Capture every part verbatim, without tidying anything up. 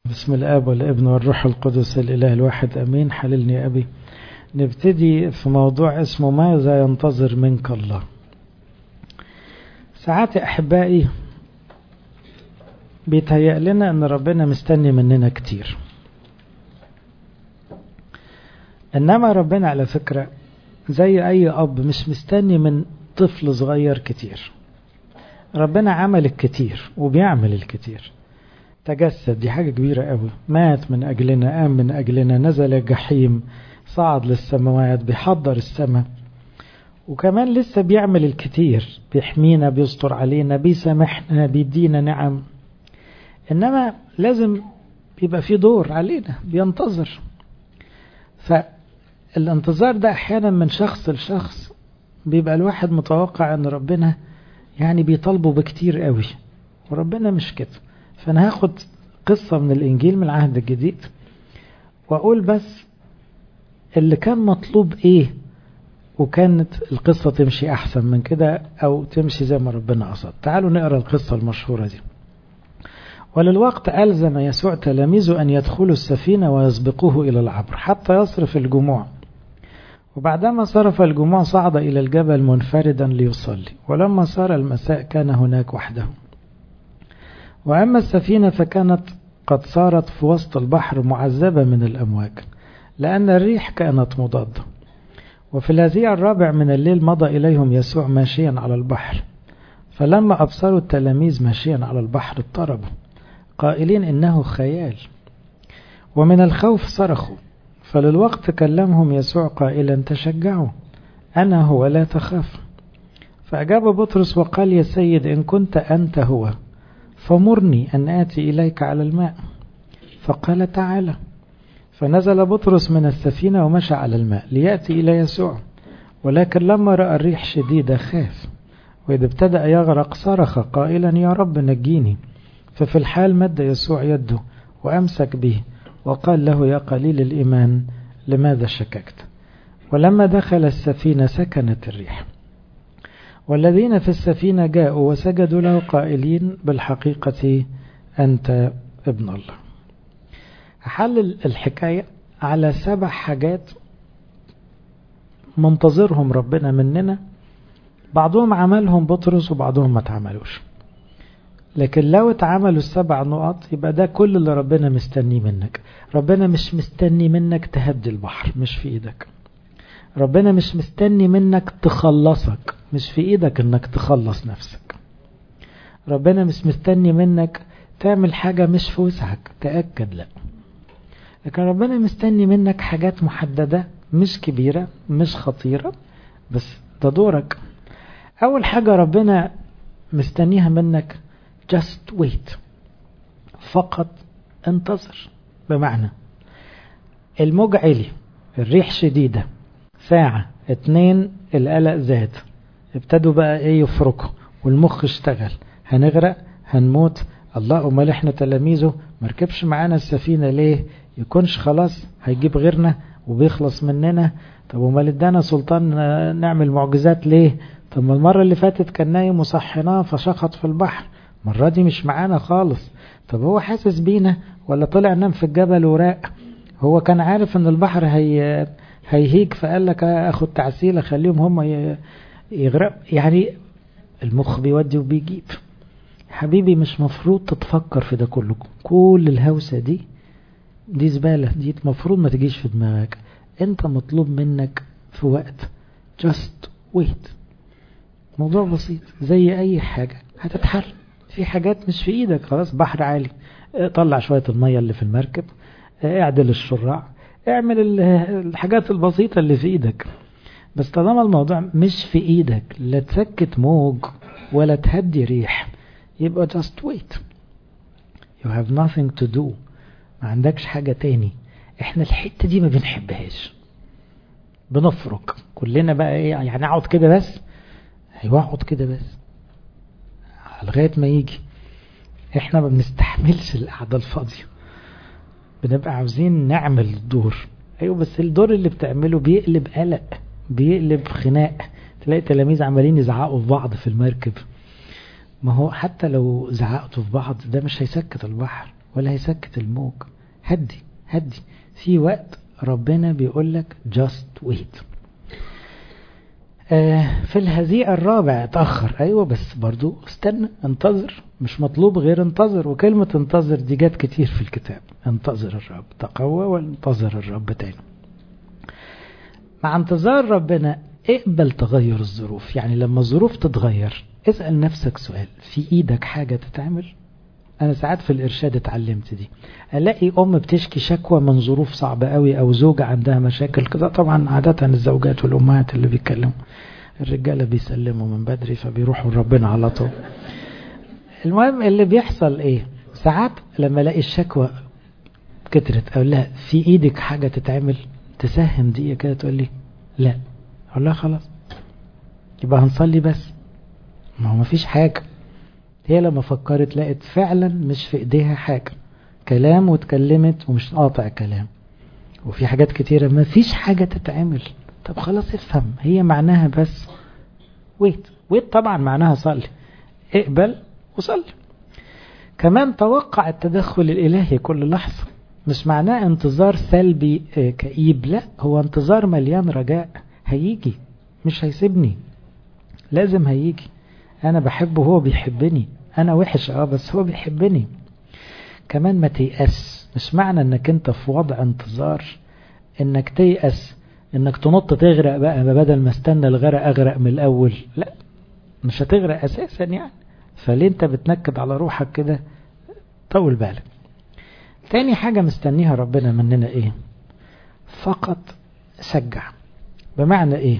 بسم الآب والابن والروح القدس الإله الواحد أمين. حللني يا أبي. نبتدي في موضوع اسمه ماذا ينتظر منك الله. ساعات يا أحبائي بيتهيأ لنا أن ربنا مستني مننا كتير، إنما ربنا على فكرة زي أي أب مش مستني من طفل صغير كتير. ربنا عمل الكتير وبيعمل الكتير، تجسد، دي حاجة كبيرة قوي، مات من أجلنا، قام من أجلنا، نزل الجحيم، صعد للسماوات، بيحضر السماء، وكمان لسه بيعمل الكتير، بيحمينا، بيستر علينا، بيسامحنا، بيدينا نعم. إنما لازم بيبقى في دور علينا، بينتظر. فالانتظار ده أحيانا من شخص لشخص بيبقى الواحد متوقع أن ربنا يعني بيطالبه بكتير قوي، وربنا مش كده. فأنا هاخد قصة من الإنجيل من العهد الجديد وأقول بس اللي كان مطلوب إيه، وكانت القصة تمشي أحسن من كده أو تمشي زي ما ربنا قصد. تعالوا نقرأ القصة المشهورة دي. وللوقت ألزم يسوع تلاميذه أن يدخلوا السفينة ويسبقوه إلى العبر حتى يصرف الجموع. وبعدما صرف الجموع صعد إلى الجبل منفردا ليصلي، ولما صار المساء كان هناك وحده. وأما السفينة فكانت قد صارت في وسط البحر معذبة من الأمواج، لأن الريح كانت مضادة. وفي الهزيع الرابع من الليل مضى إليهم يسوع ماشيا على البحر، فلما أبصروا التلاميذ ماشيا على البحر اضطربوا قائلين إنه خيال، ومن الخوف صرخوا. فللوقت كلمهم يسوع قائلا تشجعوا، أنا هو، لا تخاف. فأجاب بطرس وقال يا سيد إن كنت أنت هو فمرني أن آتي إليك على الماء. فقال تعالى. فنزل بطرس من السفينة ومشى على الماء ليأتي إلى يسوع، ولكن لما رأى الريح شديدة خاف، وإذا ابتدأ يغرق صرخ قائلا يا رب نجيني. ففي الحال مد يسوع يده وأمسك به وقال له يا قليل الإيمان لماذا شككت. ولما دخل السفينة سكنت الريح، والذين في السفينة جاءوا وسجدوا له قائلين بالحقيقة أنت ابن الله. هحلل الحكاية على سبع حاجات منتظرهم ربنا مننا، بعضهم عملهم بطرس وبعضهم ما تعملوش، لكن لو اتعملوا السبع نقط يبقى ده كل اللي ربنا مستني منك. ربنا مش مستني منك تهدي البحر، مش في ايدك. ربنا مش مستني منك تخلصك، مش في ايدك انك تخلص نفسك. ربنا مش مستني منك تعمل حاجة مش في وسعك، تأكد لا. لكن ربنا مستني منك حاجات محددة، مش كبيرة مش خطيرة، بس ده دورك. اول حاجة ربنا مستنيها منك just wait، فقط انتظر. بمعنى الموج عالي، الريح شديدة، ساعة اتنين القلق زاد، ابتدوا بقى ايه يفركوا والمخ اشتغل، هنغرق هنموت. الله، امال احنا تلاميذه مركبش معانا السفينة ليه؟ يكونش خلاص هيجيب غيرنا وبيخلص مننا؟ طب امال ادانا سلطان نعمل معجزات ليه؟ طب ما المرة اللي فاتت كان نايم وصحناه فشخط في البحر، المرة دي مش معانا خالص. طب هو حاسس بينا ولا طلع نام في الجبل وراق؟ هو كان عارف ان البحر هي هيهيج فقال لك اخد تعسيل اخليهم هم يغرق؟ يعني المخ بيودي وبيجيب. حبيبي مش مفروض تتفكر في ده كله، كل الهوسة دي دي زبالة، دي مفروض ما تجيش في دماغك. انت مطلوب منك في وقت just wait. موضوع بسيط زي اي حاجة هتتحل. في حاجات مش في ايدك، خلاص بحر عالي، طلع شوية المية اللي في المركب، اعدل الشراع، اعمل الحاجات البسيطة اللي في ايدك. بس طالما الموضوع مش في ايدك، لا تسكت موج ولا تهدي ريح، يبقى just wait. you have nothing to do، ما عندكش حاجة تاني. احنا الحتة دي ما بنحبهاش، بنفرق كلنا بقى ايه يعني، اقعد كده بس، ايوه اقعد كده بس لغاية ما يجي. احنا ما بنستحملش القعدة الفاضية، بنبقى عاوزين نعمل الدور. ايوه بس الدور اللي بتعمله بيقلب قلق، بيقلب خناق. تلاقي تلاميذ عمالين يزعقوا في بعض في المركب. ما هو حتى لو زعقتوا في بعض ده مش هيسكت البحر ولا هيسكت الموج. هدي هدي، في وقت ربنا بيقول لك just wait. آه في الهزيء الرابع اتأخر، ايوه بس برضو استنى، انتظر، مش مطلوب غير انتظر. وكلمة انتظر دي جات كتير في الكتاب، انتظر الرب، تقوى وانتظر الرب تاني. مع انتظار ربنا اقبل تغير الظروف. يعني لما الظروف تتغير اسأل نفسك سؤال، في ايدك حاجة تتعمل؟ انا ساعات في الارشاد اتعلمت دي، الاقي ام بتشكي شكوى من ظروف صعبة قوي او زوجة عندها مشاكل كده، طبعا عادة الزوجات والامهات اللي بيتكلموا، الرجالة بيسلموا من بدري فبيروحوا لربنا على طول. المهم اللي بيحصل ايه، ساعات لما الاقي الشكوى كترت اقول لها في ايدك حاجة تتعمل؟ تساهم دقيقة كده تقول لي لا، اقول لها خلاص يبقى هنصلي بس. ما هو مفيش حاجة. هي لما فكرت لقيت فعلا مش في ايديها حاجة، كلام واتكلمت ومش قاطع كلام، وفي حاجات كتيرة مفيش حاجة تتعمل. طب خلاص افهم، هي معناها بس ويت. ويت طبعا معناها صلي، اقبل وصلي. كمان توقع التدخل الالهي كل لحظة، مش معناه انتظار سلبي كئيب، لا، هو انتظار مليان رجاء. هيجي، مش هيسيبني، لازم هيجي. انا بحبه وهو بيحبني، انا وحش اه بس هو بيحبني. كمان ما تيأس، مش معنى انك انت في وضع انتظار انك تيأس، انك تنط تغرق بقى بدل ما استنى الغرق اغرق من الاول. لا، مش هتغرق اساسا يعني، فليه انت بتنكد على روحك كده؟ طول بالك. تاني حاجة مستنيها ربنا مننا ايه؟ فقط شجع. بمعنى ايه؟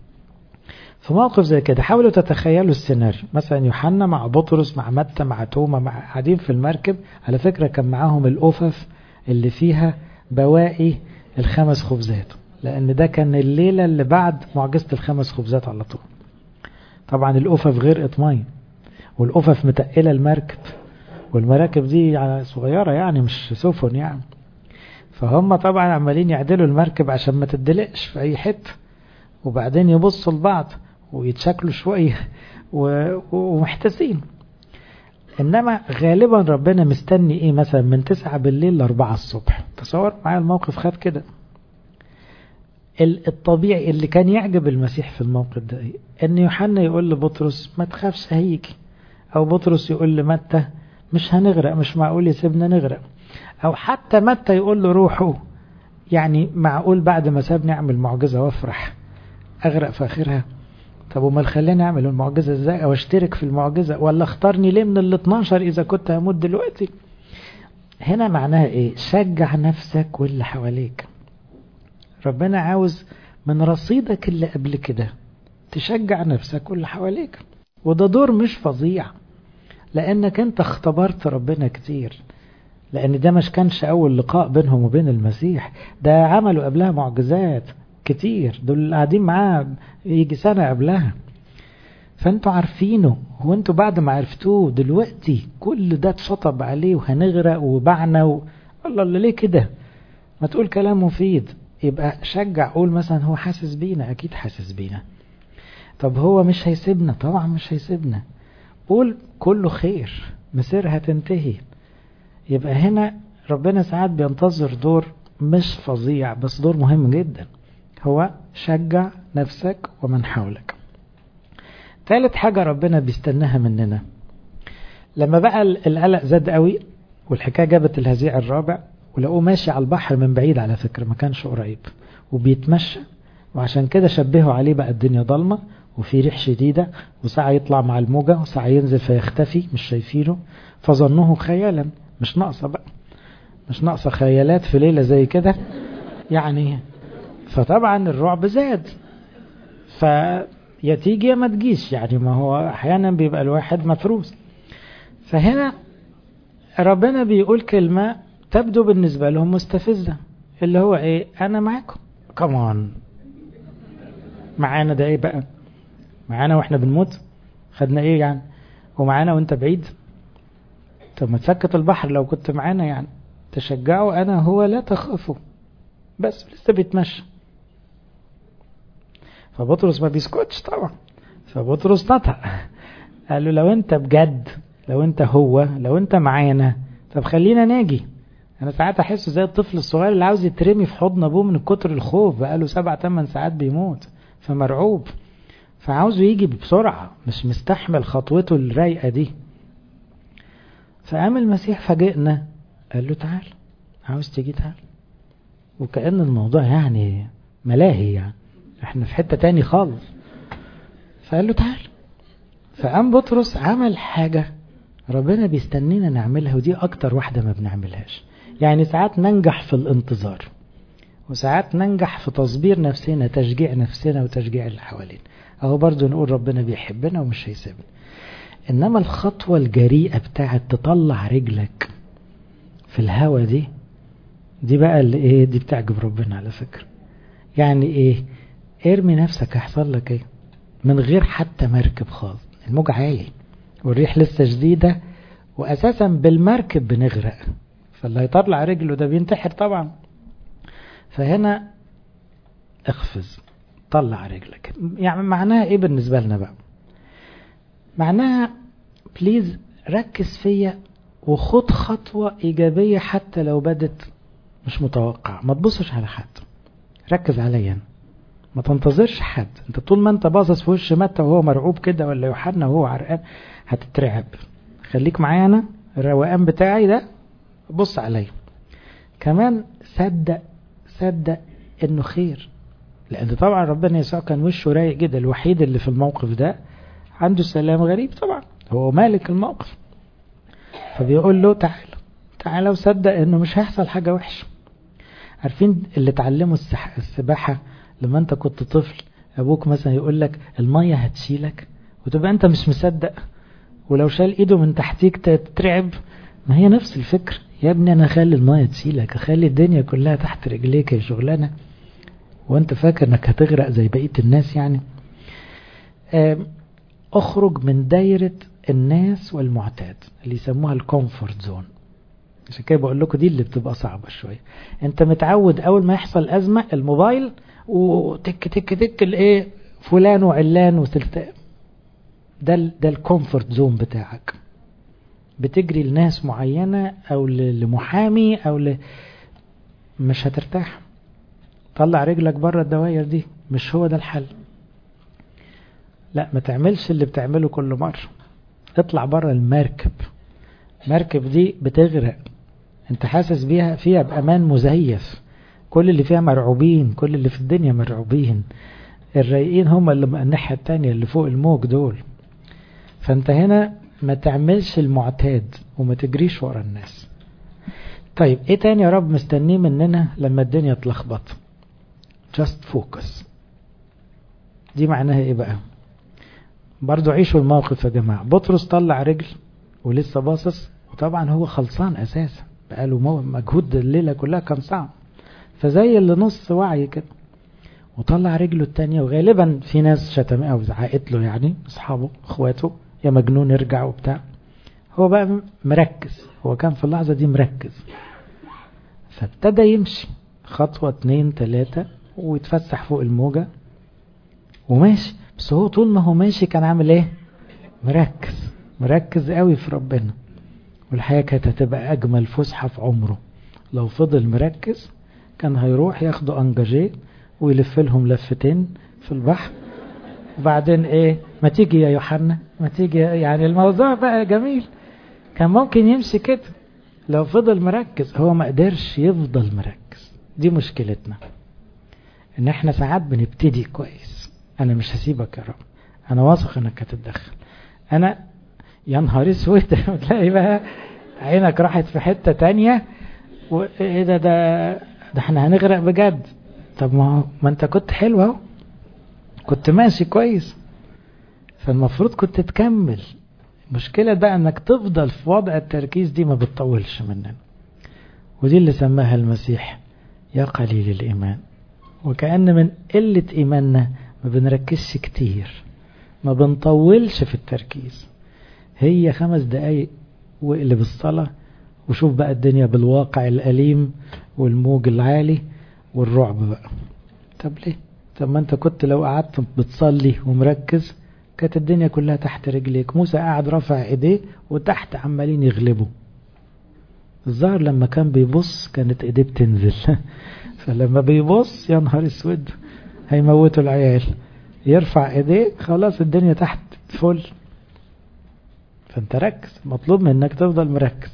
في موقف زي كده حاولوا تتخيلوا السيناريو، مثلا يوحنا مع بطرس مع متى مع توما مع قاعدين في المركب، على فكرة كان معاهم الأوفف اللي فيها بواقي الخمس خبزات، لأن ده كان الليلة اللي بعد معجزة الخمس خبزات على طول. طبعا الأوفف غرقت مية، والأوفف متقلة المركب، والمراكب دي صغيرة يعني مش سفن يعني، فهم طبعا عمالين يعدلوا المركب عشان ما تدلقش في أي حتة، وبعدين يبصوا لبعض ويتشكلوا شوية ومحتسين. إنما غالبا ربنا مستني إيه؟ مثلا من تسعة بالليل لأربعة الصبح. تصور معايا الموقف خد كده. الطبيعي اللي كان يعجب المسيح في الموقف ده إيه؟ إن يوحنا يقول لبطرس ما تخافش هيجي، أو بطرس يقول لمتى مش هنغرق، مش معقول يسيبنا نغرق، أو حتى متى يقول له روحوا، يعني معقول بعد ما سابني أعمل معجزة وافرح أغرق في آخرها؟ طب وما خليني أعمل المعجزة إزاي، أو اشترك في المعجزة، ولا اختارني ليه من الاثناشر إذا كنت هموت دلوقتي؟ هنا معناها إيه؟ شجع نفسك واللي حواليك. ربنا عاوز من رصيدك اللي قبل كده تشجع نفسك واللي حواليك، وده دور مش فظيع، لأنك أنت اختبرت ربنا كتير، لأن ده مش كانش أول لقاء بينهم وبين المسيح، ده عملوا قبلها معجزات كتير، دول قاعدين معاه يجي سنة قبلها، فانتوا عارفينه. هو انتوا بعد ما عرفتوه دلوقتي كل ده اتشطب عليه وهنغرق وبعنا و... الله الله ليه كده؟ ما تقول كلام مفيد، يبقى شجع، قول مثلا هو حاسس بينا، اكيد حاسس بينا. طب هو مش هيسيبنا؟ طبعا مش هيسيبنا. قول كله خير، مسيرها تنتهي. يبقى هنا ربنا ساعات بينتظر دور مش فظيع بس دور مهم جدا، هو شجع نفسك ومن حولك. ثالث حاجة ربنا بيستناها مننا، لما بقى القلق زاد قوي والحكاية جابت الهزيع الرابع، ولقوه ماشي على البحر من بعيد، على فكرة ما كانش قريب، وبيتمشى، وعشان كده شبهوا عليه بقى الدنيا ضلمة وفي ريح شديدة، وساعة يطلع مع الموجة وساعة ينزل فيختفي مش شايفينه، فظنوه خيالا. مش ناقصة بقى، مش ناقصة خيالات في ليلة زي كده يعني. فطبعا الرعب زاد، فيا تيجي يا ما تجيش يعني، ما هو احيانا بيبقى الواحد مفروس. فهنا ربنا بيقول كلمة تبدو بالنسبة لهم مستفزة، اللي هو ايه؟ انا معاكم كمان. معانا ده ايه بقى؟ معانا واحنا بنموت؟ خدنا ايه يعني؟ ومعانا وانت بعيد؟ طب ما تسكت البحر لو كنت معانا يعني، تشجعوا انا هو لا تخافوا، بس لسه بيتمشى. فبطرس ما بيسكتش طبعا، فبطرس نطق قال له لو انت بجد، لو انت هو، لو انت معانا، طب خلينا ناجي. انا ساعات احسه زي الطفل الصغير اللي عاوز يترمي في حضن ابوه من كتر الخوف، بقاله سبع ثمان ساعات بيموت فمرعوب، فعاوزه يجي بسرعة، مش مستحمل خطوته الرايقة دي. فقام المسيح فاجئنا قال له تعال، عاوز تيجي تعال. وكأن الموضوع يعني ملاهي، يعني احنا في حتة تاني خالص. فقال له تعال. فقام بطرس عمل حاجة ربنا بيستنينا نعملها، ودي اكتر واحدة ما بنعملهاش. يعني ساعات ننجح في الانتظار، وساعات ننجح في تصبير نفسنا، تشجيع نفسنا وتشجيع اللي حوالينا، اهو برضو نقول ربنا بيحبنا ومش هيسيبنا. انما الخطوة الجريئة بتاعت تطلع رجلك في الهوا دي، دي بقى اللي ايه، دي بتعجب ربنا على فكرة. يعني ايه؟ ارمي نفسك، هيحصل لك ايه؟ من غير حتى مركب خالص، الموج عالي والريح لسه شديدة، واساسا بالمركب بنغرق، فاللي هيطلع رجله ده بينتحر طبعا. فهنا اخفز، طلع رجلك. يعني معناها ايه بالنسبة لنا بقى؟ معناها بليز ركز فيا وخد خطوة ايجابية حتى لو بدت مش متوقع. ما تبصش على حد، ركز عليا، ما تنتظرش حد. انت طول ما انت باصص في وش متى وهو مرعوب كده، ولا يوحنا وهو عرقان، هتترعب. خليك معايا انا، الروقان بتاعي ده بص عليا. كمان صدق صدق انه خير، لان طبعا ربنا يسوع كان وشه رايق جدا، الوحيد اللي في الموقف ده عنده سلام غريب، طبعا هو مالك الموقف. فبيقول له تعال تعال، وصدق انه مش هيحصل حاجة وحشة. عارفين اللي اتعلموا السباحة لما انت كنت طفل، ابوك مثلا يقول لك المية هتشيلك، وتبقى انت مش مصدق، ولو شال ايده من تحتيك تترعب. ما هي نفس الفكر يا ابني، انا اخلي المية تشيلك، اخلي الدنيا كلها تحت رجليك يا شغلانة، وانت فاكر انك هتغرق زي بقية الناس يعني. اخرج من دايرة الناس والمعتاد اللي يسموها الكومفورت زون. عشان كده بقول لكم دي اللي بتبقى صعبة شوية. انت متعود اول ما يحصل ازمة الموبايل وتك تك تك الايه فلان وعلان وسلطان، ده ده الكومفورت زون بتاعك. بتجري لناس معينة او لمحامي او ل... مش هترتاح. طلع رجلك بره الدوائر دي، مش هو ده الحل. لا، ما تعملش اللي بتعمله كل مرة، اطلع بره المركب. مركب دي بتغرق، انت حاسس بيها فيها بأمان مزيف، كل اللي فيها مرعوبين، كل اللي في الدنيا مرعوبين، الرايقين هم اللي الناحية التانية اللي فوق الموج دول. فانت هنا ما تعملش المعتاد وما تجريش ورا الناس. طيب ايه تاني يا رب مستنيه مننا لما الدنيا تلخبط؟ just focus. دي معناها ايه بقى؟ برضو عيشوا الموقف يا جماعة. بطرس طلع رجل ولسه باصص، وطبعا هو خلصان اساسا، بقاله مجهود الليلة كلها كان صعب، فزي اللي نص وعي كده، وطلع رجله التانية. وغالبا في ناس شتمه او زعقت له، يعني اصحابه اخواته، يا مجنون ارجع وبتاع. هو بقى مركز، هو كان في اللحظة دي مركز، فابتدى يمشي خطوة اتنين تلاتة ويتفسح فوق الموجة وماشي. بس هو طول ما هو ماشي كان عامل ايه؟ مركز، مركز قوي في ربنا. والحقيقة كانت هتبقى اجمل فسحة في عمره لو فضل مركز. كان هيروح ياخدوا انجاجيه ويلف لهم لفتين في البحر، وبعدين ايه، ما تيجي يا يوحنا، ما تيجي، يعني الموضوع بقى جميل. كان ممكن يمشي كده لو فضل مركز. هو ما قدرش يفضل مركز. دي مشكلتنا، ان احنا ساعات بنبتدي كويس، انا مش هسيبك يا رب، انا واثق انك هتتدخل، انا يا نهار اسود تلاقي بقى عينك راحت في حتة تانية، وايه ده ده ده احنا هنغرق بجد. طب ما ما انت كنت حلو اهو، كنت ماشي كويس، فالمفروض كنت تكمل. مشكلة بقى انك تفضل في وضع التركيز دي ما بتطولش مننا. ودي اللي سماها المسيح يا قليل الإيمان. وكأن من قلة إيماننا ما بنركزش كتير، ما بنطولش في التركيز. هي خمس دقايق واقلب الصلاة وشوف بقى الدنيا بالواقع الأليم والموج العالي والرعب بقى. طب ليه؟ طب ما انت كنت لو قعدت بتصلي ومركز كانت الدنيا كلها تحت رجليك. موسى قاعد رافع ايديه وتحت عمالين يغلبوا. الظاهر لما كان بيبص كانت ايديه بتنزل فلما بيبص يا نهار اسود هيموتوا العيال، يرفع ايديه خلاص الدنيا تحت فل. فانت ركز، مطلوب منك تفضل مركز.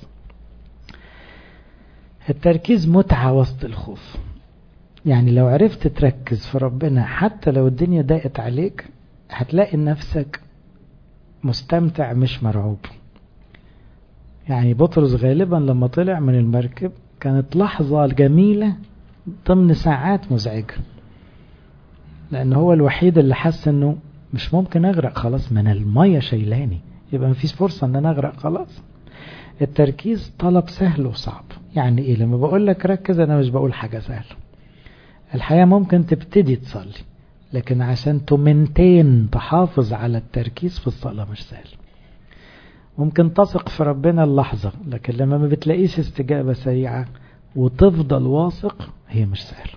التركيز متعة وسط الخوف. يعني لو عرفت تركز في ربنا حتى لو الدنيا ضاقت عليك هتلاقي نفسك مستمتع مش مرعوب. يعني بطرس غالبا لما طلع من المركب كانت لحظة جميلة ضمن ساعات مزعجة، لأنه هو الوحيد اللي حس أنه مش ممكن أغرق خلاص، من المية شايلاني، يبقى مفيش فرصة أن أنا أغرق خلاص. التركيز طلب سهل وصعب. يعني إيه لما بقول لك ركز أنا مش بقول حاجة سهلة. الحياة ممكن تبتدي تصلي، لكن عشان تمنتين تحافظ على التركيز في الصلاة مش سهل. ممكن تثق في ربنا اللحظة، لكن لما ما بتلاقيش استجابة سريعة وتفضل واثق هي مش سهلة.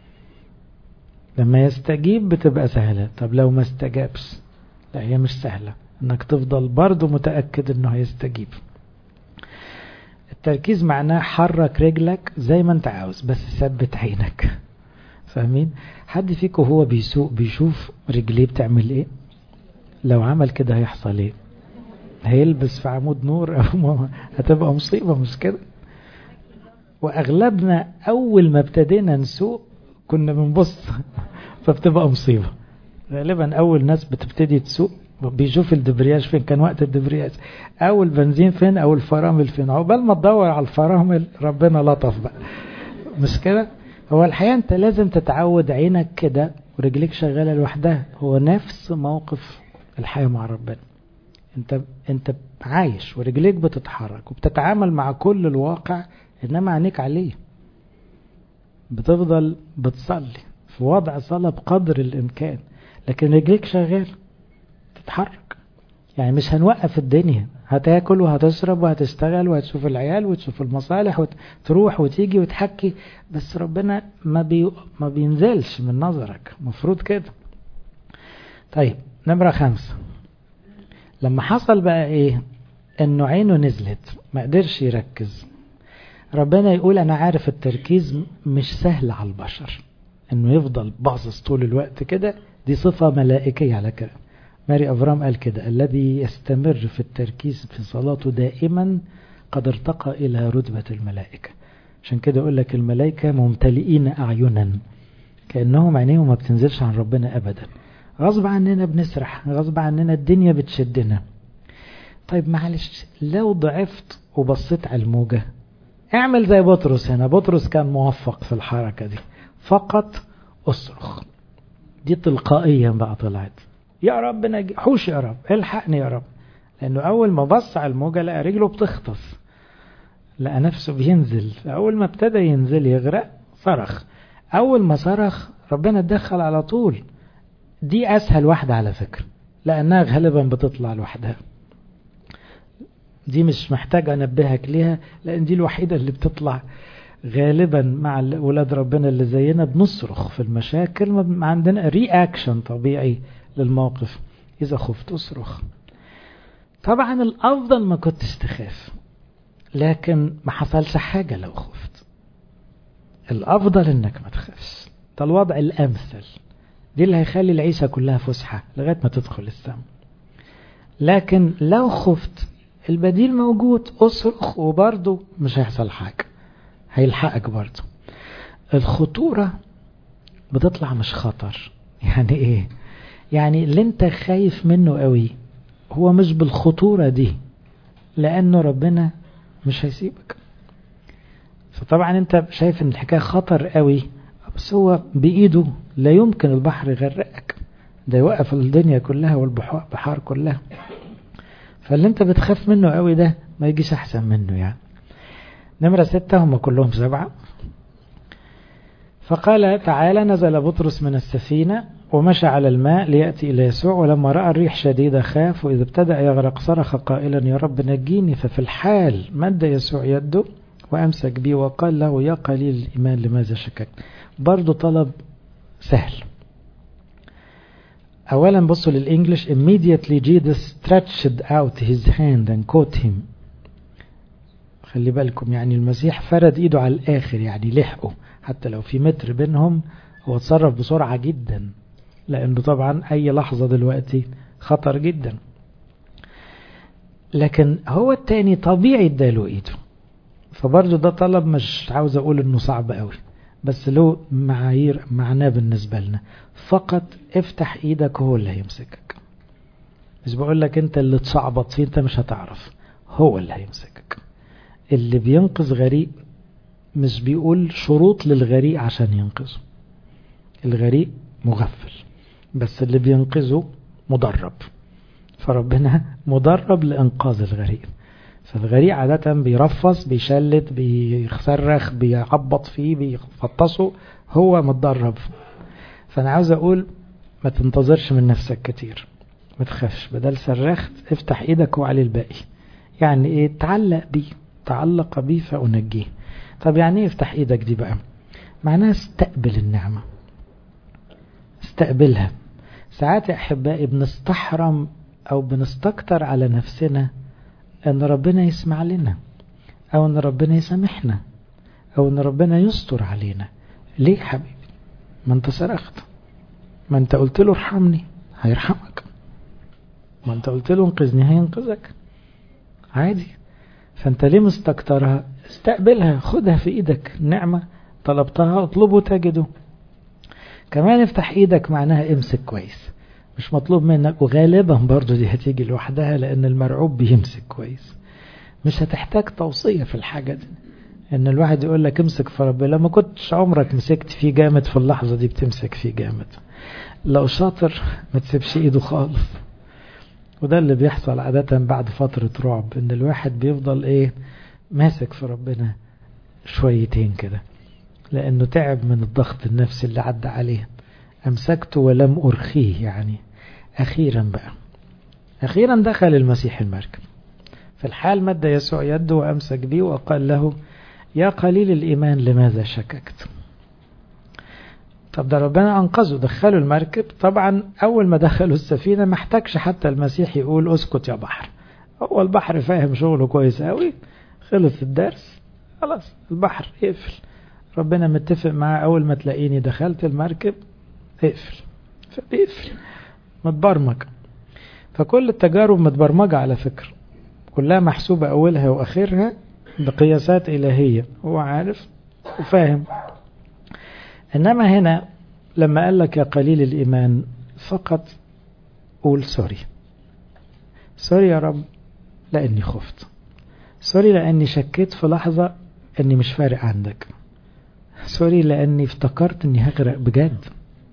لما يستجيب بتبقى سهلة، طب لو ما استجابش لا هي مش سهلة انك تفضل برضو متأكد انه هيستجيب. التركيز معناه حرك رجلك زي ما انت عاوز بس ثبت عينك. فاهمين؟ حد فيكم هو بيسوق بيشوف رجليه بتعمل ايه؟ لو عمل كده هيحصل ايه؟ هيلبس في عمود نور او هتبقى مصيبة، مش كده؟ واغلبنا اول ما ابتدينا نسوق كنا بنبص فبتبقى مصيبة. غالبا اول ناس بتبتدي تسوق بيشوف الدبرياج فين، كان وقت الدبرياج او البنزين فين او الفرامل فين، عقبال ما تدور على الفرامل ربنا لطف بقى، مش كده؟ هو الحقيقة انت لازم تتعود عينك كده ورجليك شغالة لوحدها. هو نفس موقف الحياة مع ربنا، انت انت عايش ورجليك بتتحرك وبتتعامل مع كل الواقع، انما عينيك عليه. بتفضل بتصلي في وضع صلاة بقدر الامكان، لكن رجليك شغال تتحرك. يعني مش هنوقف الدنيا، هتاكل وهتشرب وهتشتغل وهتشوف العيال وتشوف المصالح وتروح وتيجي وتحكي، بس ربنا ما, بي... ما بينزلش من نظرك، مفروض كده. طيب نمرة خمسة، لما حصل بقى ايه انه عينه نزلت ما قدرش يركز، ربنا يقول انا عارف التركيز مش سهل على البشر، انه يفضل باصص طول الوقت كده، دي صفة ملائكية على كده. ماري أفرام قال كده: الذي يستمر في التركيز في صلاته دائما قد ارتقى إلى رتبة الملائكة. عشان كده يقول لك الملائكة ممتلئين أعينا، كأنهم عينيهم ما بتنزلش عن ربنا أبدا. غصب عننا بنسرح، غصب عننا الدنيا بتشدنا. طيب معلش لو ضعفت وبصيت على الموجة اعمل زي بطرس. هنا بطرس كان موفق في الحركة دي، فقط اصرخ. دي تلقائيا بقى طلعت: يا رب نجي، حوش يا رب، الحقني يا رب. لأنه أول ما بص على الموجة لقى رجله بتخطف، لقى نفسه بينزل. أول ما ابتدى ينزل يغرق صرخ. أول ما صرخ ربنا اتدخل على طول. دي أسهل واحدة على فكرة، لأنها غالبا بتطلع لوحدها. دي مش محتاجة أنبهك ليها، لأن دي الوحيدة اللي بتطلع غالبا مع ولاد ربنا اللي زينا. بنصرخ في المشاكل، ما عندنا رياكشن طبيعي للموقف. إذا خفت أصرخ. طبعا الأفضل ما كنتش تخاف، لكن ما حصلش حاجة لو خفت. الأفضل إنك ما تخافش، ده الوضع الأمثل. دي اللي هيخلي العيشة كلها فسحة لغاية ما تدخل السماء. لكن لو خفت البديل موجود، أصرخ وبرضه مش هيحصل حاجة، هيلحقك برضه. الخطورة بتطلع مش خطر. يعني إيه؟ يعني اللي انت خايف منه قوي هو مش بالخطورة دي، لأنه ربنا مش هيسيبك. فطبعا انت شايف ان الحكاية خطر قوي، بس هو بإيده لا يمكن البحر يغرقك، ده يوقف الدنيا كلها والبحار كلها. فاللي انت بتخاف منه قوي ده ما يجيش أحسن منه. يعني نمرة ستة، هم كلهم سبعة. فقال تعالى: نزل بطرس من السفينة ومشى على الماء ليأتي إلى يسوع، ولما رأى الريح شديدة خاف، وإذا ابتدأ يغرق صرخ قائلا: يا رب نجيني. ففي الحال مد يسوع يده وأمسك بي وقال له: يا قليل الإيمان لماذا شككت؟ برضو طلب سهل. أولا بصوا للإنجليش: immediately Jesus stretched out his hand and caught him. خلي بالكم يعني المسيح فرد ايده على الاخر، يعني لحقه حتى لو في متر بينهم، هو اتصرف بسرعة جدا، لانه طبعا اي لحظة دلوقتي خطر جدا. لكن هو التاني طبيعي اداله ايده، فبرضه ده طلب مش عاوز اقول انه صعب قوي، بس له معايير معناه بالنسبة لنا. فقط افتح ايدك هو اللي هيمسكك، مش بقول لك انت اللي تصعبط فيه، انت مش هتعرف، هو اللي هيمسكك. اللي بينقذ غريق مش بيقول شروط للغريق عشان ينقذه، الغريق مغفل، بس اللي بينقذه مدرب، فربنا مدرب لإنقاذ الغريق. فالغريق عادة بيرفص بيشلت بيصرخ بيعبط فيه بيفطسه، هو متدرب. فأنا عاوز أقول ما تنتظرش من نفسك كتير، ما تخافش، بدل صرخت افتح ايدك وعلي الباقي. يعني ايه؟ تعلق بيه، تعلق بيه فأنجيه. طب يعني ايه افتح ايدك دي بقى؟ معناها استقبل النعمة، استقبلها. ساعات يا أحبائي بنستحرم أو بنستكتر على نفسنا أن ربنا يسمع لنا، أو أن ربنا يسامحنا، أو أن ربنا يستر علينا. ليه حبيبي؟ ما أنت صرخت، ما أنت قلت له ارحمني هيرحمك، ما أنت قلت له انقذني هينقذك عادي. فأنت ليه مستكترها؟ استقبلها، خدها في إيدك، نعمة طلبتها اطلبه تجده. كمان افتح إيدك معناها امسك كويس، مش مطلوب منك، وغالبا برضو دي هتيجي لوحدها لأن المرعوب بيمسك كويس. مش هتحتاج توصية في الحاجة دي، ان الواحد يقول لك امسك في ربنا، لما كنتش عمرك مسكت فيه جامد في اللحظة دي بتمسك فيه جامد. لو شاطر ما تسيبش ايده خالص. وده اللي بيحصل عادة بعد فترة رعب، ان الواحد بيفضل ايه ماسك في ربنا شويتين كده، لانه تعب من الضغط النفسي اللي عدى عليه. امسكته ولم ارخيه، يعني اخيرا بقى اخيرا دخل المسيح المركب. في الحال مد يسوع يده وامسك بيه وقال له يا قليل الإيمان لماذا شككت. طب ده ربنا أنقذه، دخلوا المركب. طبعا أول ما دخلوا السفينة ما احتاجش حتى المسيح يقول اسكت يا بحر، هو البحر فاهم شغله كويس قوي. خلص الدرس خلاص، البحر اقفل. ربنا متفق معاه أول ما تلاقيني دخلت المركب اقفل، فبيقفل متبرمج. فكل التجارب متبرمجة على فكرة، كلها محسوبة أولها وآخرها بقياسات إلهية، هو عارف وفاهم. إنما هنا لما قال لك يا قليل الإيمان فقط قول سوري، سوري يا رب لأني خفت، سوري لأني شكيت في لحظة أني مش فارق عندك، سوري لأني افتكرت أني هغرق بجد.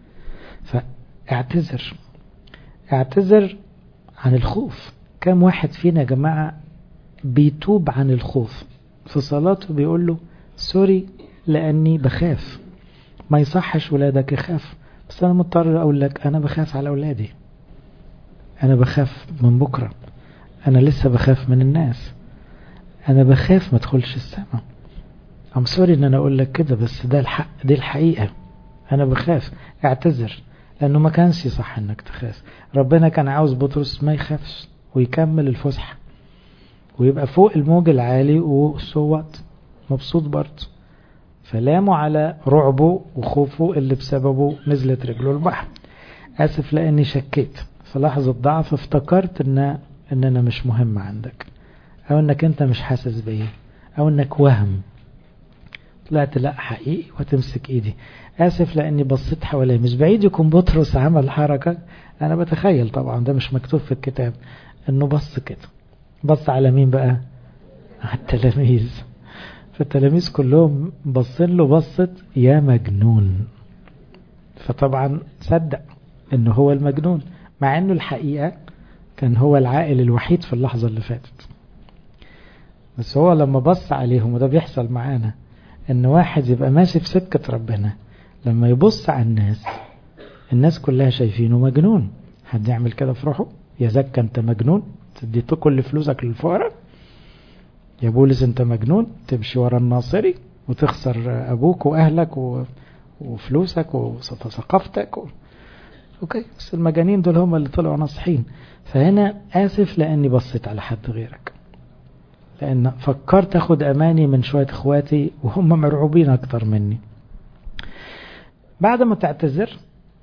فاعتذر، اعتذر عن الخوف. كم واحد فينا يا جماعة بيتوب عن الخوف في صلاته، بيقول له سوري لأني بخاف، ما يصحش ولادك يخاف، بس أنا مضطر أقول لك أنا بخاف على أولادي، أنا بخاف من بكرة، أنا لسه بخاف من الناس، أنا بخاف ما تدخلش السماء. I'm sorry إن أنا أقول لك كده، بس ده الحق، دي الحقيقة، أنا بخاف. اعتذر، لأنه ما كانش صح إنك تخاف. ربنا كان عاوز بطرس ما يخافش ويكمل الفسحة ويبقى فوق الموج العالي وصوت مبسوط برضه، فلامه على رعبه وخوفه اللي بسببه نزلت رجله البحر. آسف لأني شكيت في لحظة ضعف، افتكرت إن إن أنا مش مهم عندك، أو إنك أنت مش حاسس بيا، أو إنك وهم. طلعت لا حقيقي وتمسك إيدي. آسف لأني بصيت حوالي، مش بعيد يكون بطرس عمل حركة، أنا بتخيل طبعا ده مش مكتوب في الكتاب، إنه بص كده. بص على مين بقى؟ على التلاميذ. فالتلاميذ كلهم بصين له بصت يا مجنون. فطبعا صدق إنه هو المجنون، مع إنه الحقيقة كان هو العاقل الوحيد في اللحظة اللي فاتت. بس هو لما بص عليهم، وده بيحصل معانا، إن واحد يبقى ماشي في سكة ربنا لما يبص على الناس، الناس كلها شايفينه مجنون. حد يعمل كده في روحه؟ يا زكا انت مجنون تدي كل فلوسك للفقراء؟ يا بولس انت مجنون تمشي ورا الناصري وتخسر ابوك واهلك و... وفلوسك وثقافتك و... اوكي، بس المجانين دول هم اللي طلعوا ناصحين. فهنا آسف لأني بصيت على حد غيرك، لأن فكرت أخد أماني من شوية إخواتي وهم مرعوبين أكتر مني. بعد ما تعتذر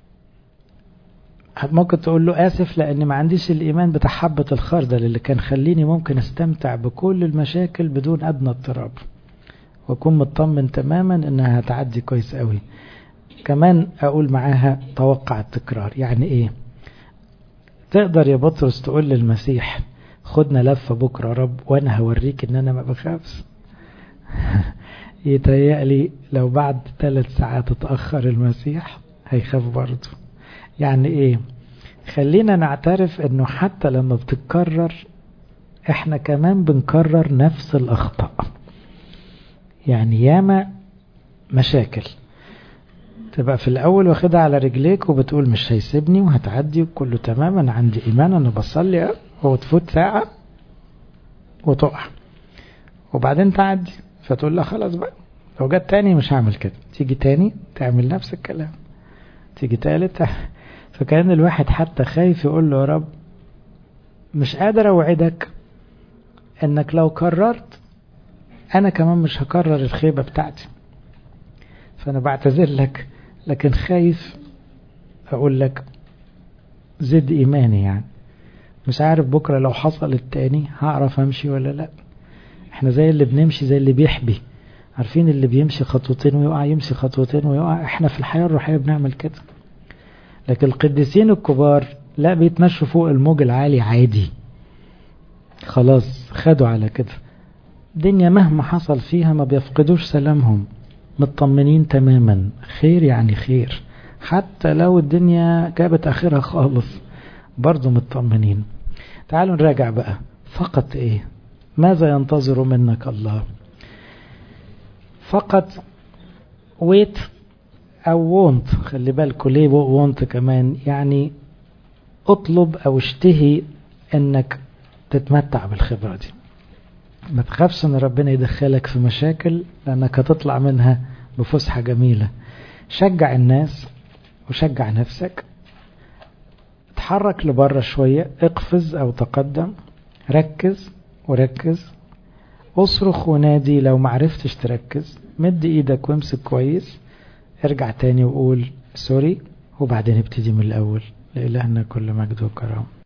ممكن تقول له آسف لأني ما عنديش الإيمان بتاع حبة الخردل اللي كان خليني ممكن استمتع بكل المشاكل بدون أدنى اضطراب، وأكون مطمن تماما إنها هتعدي كويس قوي. كمان أقول معاها توقع التكرار. يعني إيه؟ تقدر يا بطرس تقول للمسيح خدنا لفة بكرة رب وأنا هوريك إن أنا ما بخافش؟ يتهيألي لو بعد ثلاث ساعات اتأخر المسيح هيخاف برضه. يعني إيه؟ خلينا نعترف إنه حتى لما بتتكرر إحنا كمان بنكرر نفس الأخطاء. يعني ياما مشاكل تبقى في الأول واخدها على رجليك وبتقول مش هيسيبني وهتعدي وكله تمام، أنا عندي إيمان، أنا بصلي، وتفوت ساعة وتقع وبعدين تعدي، فتقول لا خلاص بقى لو جت تاني مش هعمل كده. تيجي تاني تعمل نفس الكلام، تيجي تالت. فكان الواحد حتى خايف يقول له يا رب مش قادر أوعدك انك لو كررت انا كمان مش هكرر الخيبة بتاعتي، فانا بعتذر لك لكن خايف اقول لك زد ايماني. يعني مش عارف بكرة لو حصل التاني هعرف امشي ولا لا. احنا زي اللي بنمشي زي اللي بيحبي، عارفين اللي بيمشي خطوتين ويقع، يمشي خطوتين ويقع. احنا في الحياة الروحية بنعمل كده. لكن القديسين الكبار لا، بيتمشوا فوق الموج العالي عادي، خلاص خدوا على كده. الدنيا مهما حصل فيها ما بيفقدوش سلامهم، مطمنين تماما. خير يعني خير، حتى لو الدنيا جابت اخرها خالص برضو مطمنين. تعالوا نراجع بقى. فقط ايه؟ ماذا ينتظر منك الله؟ فقط wait او want. خلي بالكوا ليه want كمان؟ يعني اطلب او اشتهي انك تتمتع بالخبرة دي. ما تخافش ان ربنا يدخلك في مشاكل لانك هتطلع منها بفسحة جميلة. شجع الناس وشجع نفسك، اتحرك لبره شوية، اقفز او تقدم، ركز وركز، اصرخ ونادي. لو معرفتش تركز مد ايدك وامسك كويس، ارجع تاني وقول سوري، وبعدين ابتدي من الاول. لإلهنا كل مجد وكرم.